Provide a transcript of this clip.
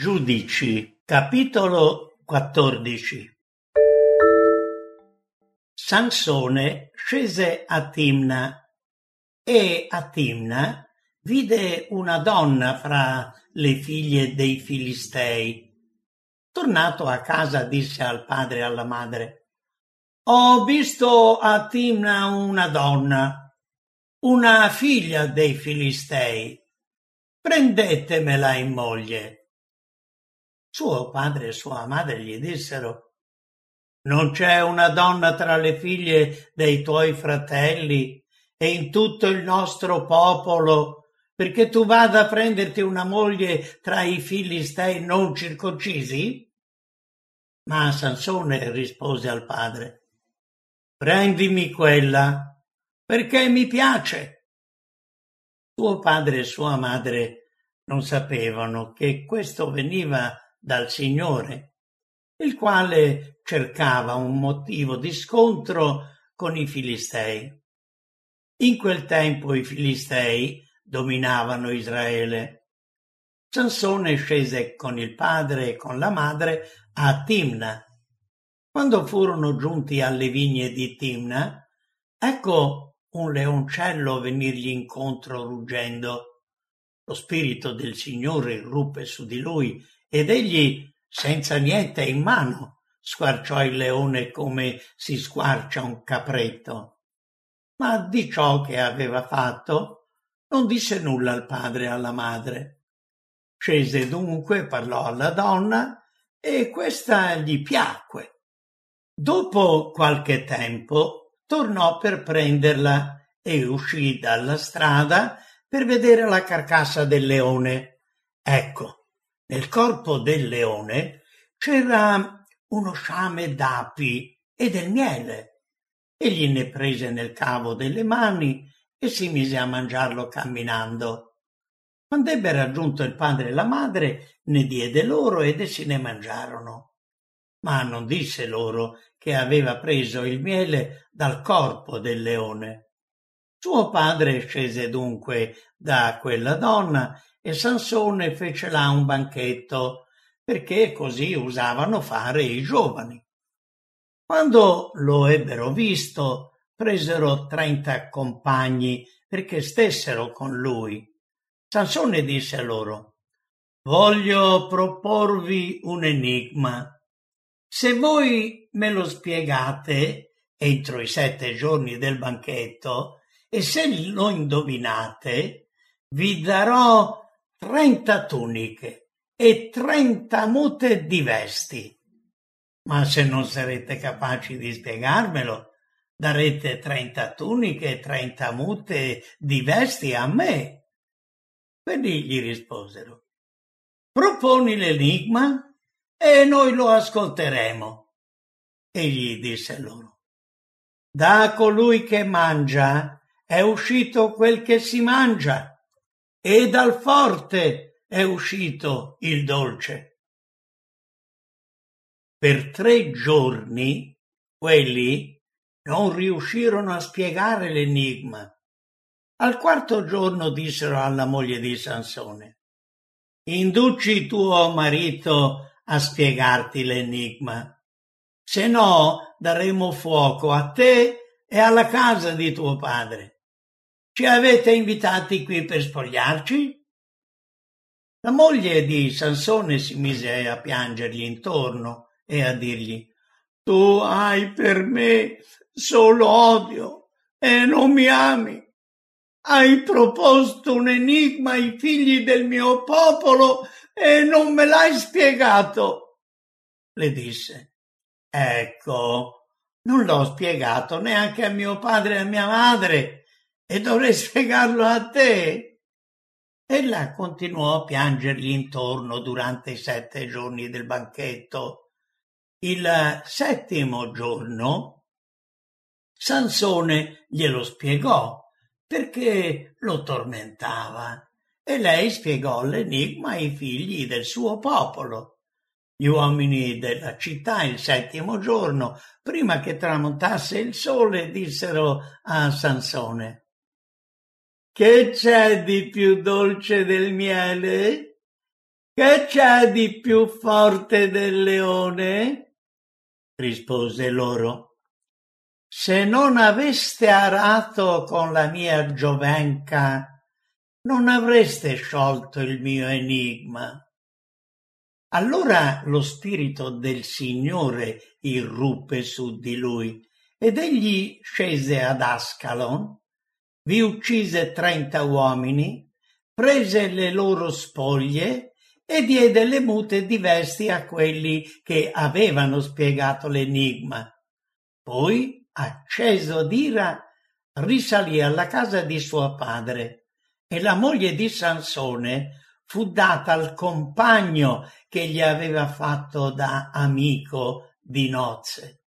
Giudici, capitolo 14. Sansone scese a Timna e a Timna vide una donna fra le figlie dei Filistei. Tornato a casa disse al padre e alla madre: «Ho visto a Timna una donna, una figlia dei Filistei. Prendetemela in moglie». Suo padre e sua madre gli dissero: «Non c'è una donna tra le figlie dei tuoi fratelli e in tutto il nostro popolo, perché tu vada a prenderti una moglie tra i Filistei non circoncisi?» Ma Sansone rispose al padre: «Prendimi quella, perché mi piace». Suo padre e sua madre non sapevano che questo veniva dal Signore, il quale cercava un motivo di scontro con i Filistei. In quel tempo i Filistei dominavano Israele. Sansone scese con il padre e con la madre a Timna. Quando furono giunti alle vigne di Timna, ecco un leoncello venirgli incontro ruggendo. Lo spirito del Signore irruppe su di lui ed egli, senza niente in mano, squarciò il leone come si squarcia un capretto. Ma di ciò che aveva fatto non disse nulla al padre e alla madre. Scese dunque, parlò alla donna e questa gli piacque. Dopo qualche tempo tornò per prenderla e uscì dalla strada per vedere la carcassa del leone. Ecco, nel corpo del leone c'era uno sciame d'api e del miele. Egli ne prese nel cavo delle mani e si mise a mangiarlo camminando. Quando ebbe raggiunto il padre e la madre, ne diede loro ed essi ne mangiarono. Ma non disse loro che aveva preso il miele dal corpo del leone. Suo padre scese dunque da quella donna e Sansone fece là un banchetto, perché così usavano fare i giovani. Quando lo ebbero visto, presero 30 compagni perché stessero con lui. Sansone disse loro: «Voglio proporvi un enigma. Se voi me lo spiegate entro i 7 giorni del banchetto, e se lo indovinate, vi darò 30 tuniche e 30 mute di vesti. Ma se non sarete capaci di spiegarmelo, darete 30 tuniche e 30 mute di vesti a me». Quelli gli risposero: «Proponi l'enigma e noi lo ascolteremo». Egli disse loro: «Da colui che mangia è uscito quel che si mangia, e dal forte è uscito il dolce». Per 3 giorni quelli non riuscirono a spiegare l'enigma. Al 4° giorno dissero alla moglie di Sansone: «Induci tuo marito a spiegarti l'enigma, se no daremo fuoco a te e alla casa di tuo padre. Ci avete invitati qui per spogliarci?» La moglie di Sansone si mise a piangergli intorno e a dirgli: «Tu hai per me solo odio e non mi ami. Hai proposto un enigma ai figli del mio popolo e non me l'hai spiegato». Le disse: «Ecco, non l'ho spiegato neanche a mio padre e a mia madre, e dovrei spiegarlo a te». Ella continuò a piangergli intorno durante i 7 giorni del banchetto. Il 7° giorno Sansone glielo spiegò perché lo tormentava, e lei spiegò l'enigma ai figli del suo popolo. Gli uomini della città il 7° giorno, prima che tramontasse il sole, dissero a Sansone: «Che c'è di più dolce del miele? Che c'è di più forte del leone? Rispose loro. Se non aveste arato con la mia giovenca, non avreste sciolto il mio enigma. Allora lo spirito del Signore irruppe su di lui ed egli scese ad Ascalon, vi uccise 30 uomini, prese le loro spoglie e diede le mute di vesti a quelli che avevano spiegato l'enigma. Poi, acceso d'ira, risalì alla casa di suo padre e la moglie di Sansone fu data al compagno che gli aveva fatto da amico di nozze.